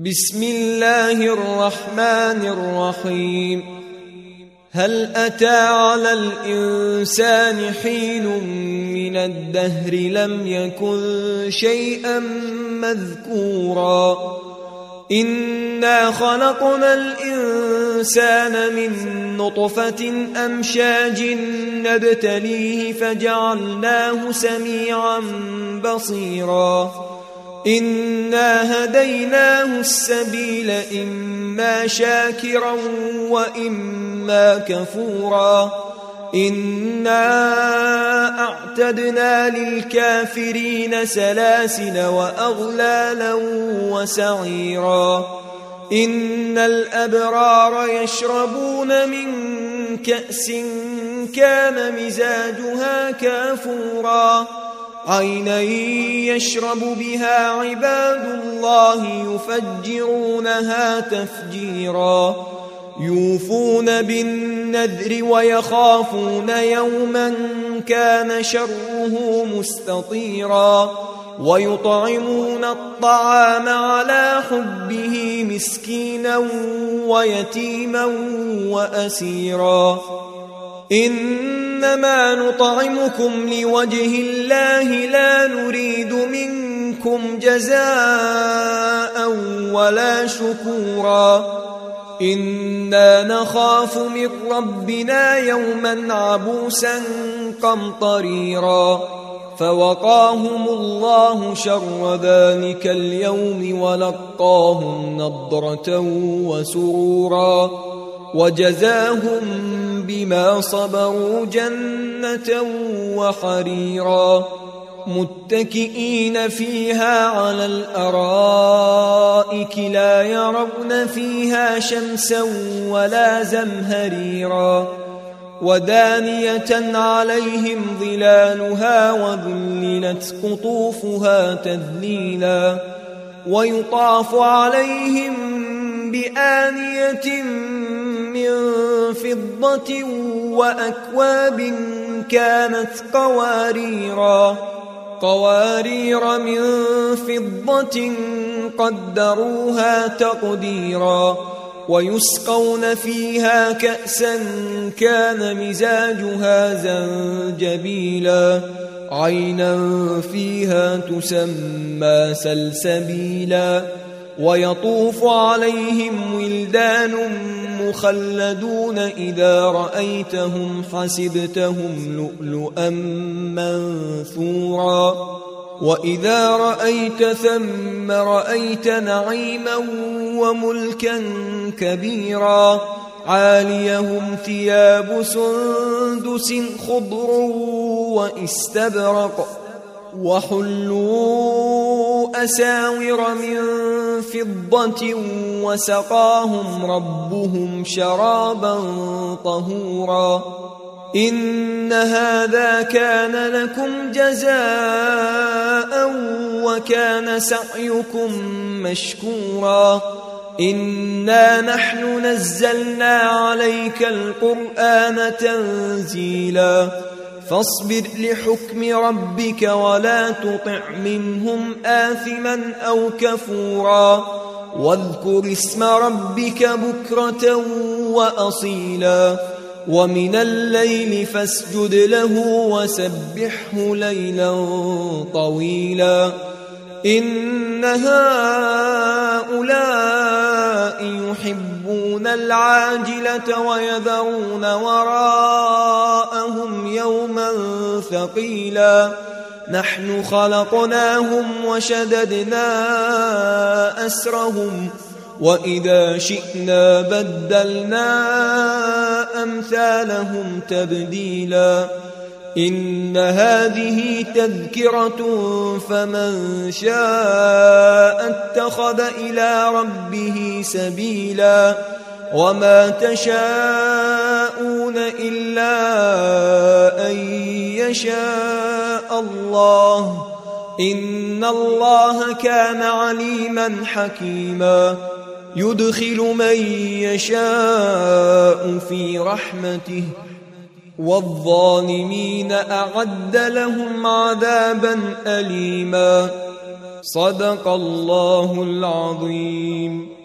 بسم الله الرحمن الرحيم. هل أتى على الإنسان حين من الدهر لم يكن شيئا مذكورا إنا خلقنا الإنسان من نطفة أمشاج نبتليه فجعلناه سميعا بصيرا إنا هديناه السبيل إما شاكرا وإما كفورا إنا أعتدنا للكافرين سلاسل وأغلالا وسعيرا إن الأبرار يشربون من كأس كان مزاجها كافورا عينا يشرب بها عباد الله يفجرونها تفجيرا يوفون بالنذر ويخافون يوما كان شره مستطيرا ويطعمون الطعام على حبه مسكينا ويتيما وأسيرا إنما نطعمكم لوجه الله لا نريد منكم جزاء ولا شكورا إنا نخاف من ربنا يوما عبوسا قمطريرا فوقاهم الله شر ذلك اليوم ولقاهم نضرة وسرورا وجزاهم بما صبروا جنة وحريرا متكئين فيها على الأرائك لا يرون فيها شمسا ولا زمهريرا ودانية عليهم ظلالها وذللت قطوفها تذليلا ويطاف عليهم بآنية من فضة وأكواب كانت قوارير من فضة قدروها تقديرا ويسقون فيها كأسا كان مزاجها زنجبيلا عينا فيها تسمى سلسبيلا ويطوف عليهم ولدان مخلدون إذا رأيتهم حسبتهم لؤلؤا منثورا وإذا رأيت ثم رأيت نعيما وملكا كبيرا عاليهم ثياب سندس خضر واستبرق وحلوا أساور من فضة وسقاهم ربهم شرابا طهورا إن هذا كان لكم جزاء وكان سعيكم مشكورا إنا نحن نزلنا عليك القرآن تنزيلا فاصبر لحكم ربك ولا تطع منهم آثما أو كفورا واذكر اسم ربك بكرة وأصيلا ومن الليل فاسجد له وسبحه ليلا طويلا إن هؤلاء يحبون العاجلة ويذرون وراءهم يوما ثقيلا نحن خلقناهم وشددنا أسرهم وإذا شئنا بدلنا أمثالهم تبديلا إن هذه تذكرة فمن شاء اتخذ إلى ربه سبيلا وما تشاءون إلا أن يشاء الله إن الله كان عليما حكيما يدخل من يشاء في رحمته والظالمين أعد لهم عذابا أليما صدق الله العظيم.